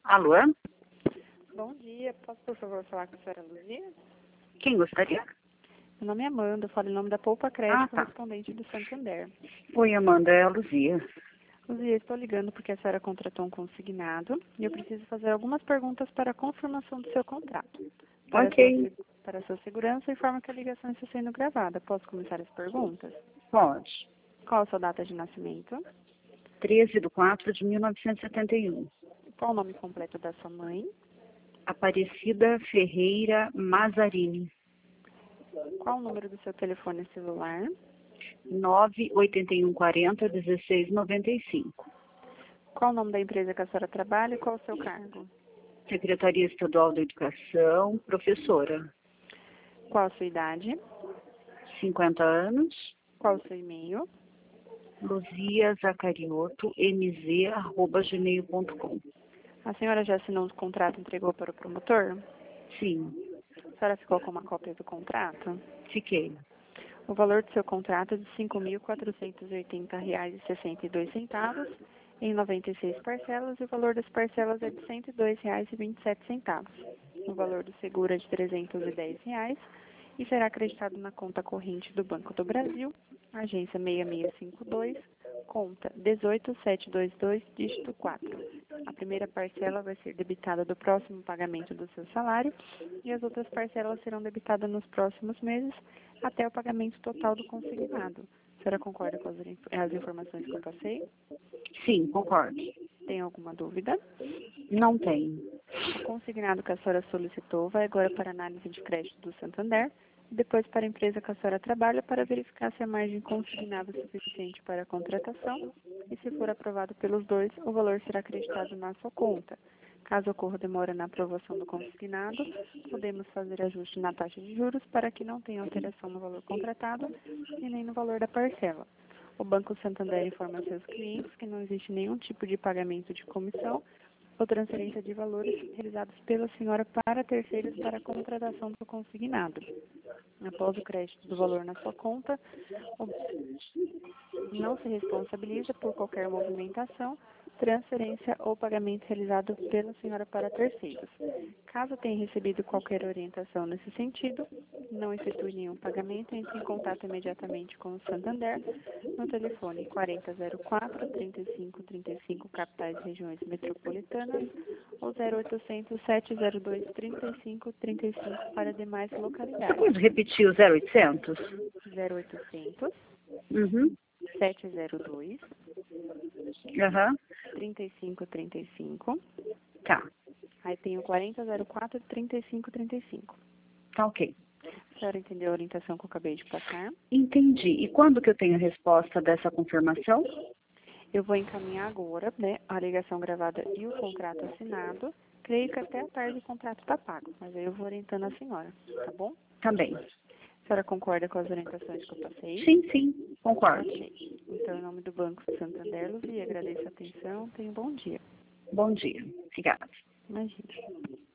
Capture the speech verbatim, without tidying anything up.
Alô? Bom dia, posso por favor falar com a senhora Luzia? Quem gostaria? Meu nome é Amanda, eu falo em nome da Poupa Ah, Crédito, tá. correspondente do Santander. Oi, Amanda, é a Luzia. Luzia, estou ligando porque a senhora contratou um consignado e eu preciso fazer algumas perguntas para a confirmação do seu contrato. Para, sua, Ok, se- para sua segurança, informa que a ligação está sendo gravada. Posso começar as perguntas? pode. Qual a sua data de nascimento? treze de quatro de mil novecentos e setenta e um. Qual o nome completo da sua mãe? Aparecida Ferreira Mazzarini. Qual o número do seu telefone celular? nove oito um quatro zero, dezesseis noventa e cinco. Qual o nome da empresa que a senhora trabalha e qual o seu cargo? Secretaria Estadual da Educação, professora. Qual a sua idade? cinquenta anos. Qual o seu e-mail? Luzia Zacarioto, mz, arroba gmail ponto com. A senhora já assinou o contrato e entregou para o promotor? Sim, A senhora ficou com uma cópia do contrato? fiquei. O valor do seu contrato é de cinco mil quatrocentos e oitenta reais e sessenta e dois centavos em noventa e seis parcelas e o valor das parcelas é de cento e dois reais e vinte e sete centavos. O valor do seguro é de trezentos e dez reais e será acreditado na conta corrente do Banco do Brasil, agência seis seis cinco dois, conta dezoito mil setecentos e vinte e dois, dígito quatro. A primeira parcela vai ser debitada do próximo pagamento do seu salário e as outras parcelas serão debitadas nos próximos meses até o pagamento total do consignado. A senhora concorda com as, as informações que eu passei? Sim, concordo. Tem alguma dúvida? Não tem. O consignado que a senhora solicitou vai agora para a análise de crédito do Santander e depois para a empresa que a senhora trabalha para verificar se a margem consignada é suficiente para a contratação e, se for aprovado pelos dois, o valor será acreditado na sua conta. Caso ocorra demora na aprovação do consignado, podemos fazer ajuste na taxa de juros para que não tenha alteração no valor contratado e nem no valor da parcela. O Banco Santander informa seus clientes que não existe nenhum tipo de pagamento de comissão ou transferência de valores realizados pela senhora para terceiros para a contratação do consignado. Após o crédito do valor na sua conta, o não se responsabiliza por qualquer movimentação, transferência ou pagamento realizado pela senhora para terceiros. Caso tenha recebido qualquer orientação nesse sentido, não efetue nenhum pagamento, entre em contato imediatamente com o Santander no telefone quarenta zero quatro, trinta e cinco trinta e cinco, capitais e regiões metropolitanas, ou zero oitocentos, sete zero dois, trinta e cinco trinta e cinco para demais Você localidades. pode repetir o zero oitocentos? zero oitocentos, Uhum. sete zero dois, Aham. trinta e cinco trinta e cinco. Tá. Aí tem o quarenta zero quatro, trinta e cinco trinta e cinco. Tá ok. A senhora entendeu a orientação que eu acabei de passar? Entendi. E quando que eu tenho a resposta dessa confirmação? Eu vou encaminhar agora, né, a ligação gravada e o contrato assinado. Creio que até a tarde o contrato está pago, mas aí eu vou orientando a senhora, tá bom? Também. A senhora concorda com as orientações que eu passei? Sim, sim. Concordo. Ok. Então, em nome do Banco Santander, Luzia, agradeço a atenção. Tenha um bom dia. Bom dia. Obrigada. Imagina.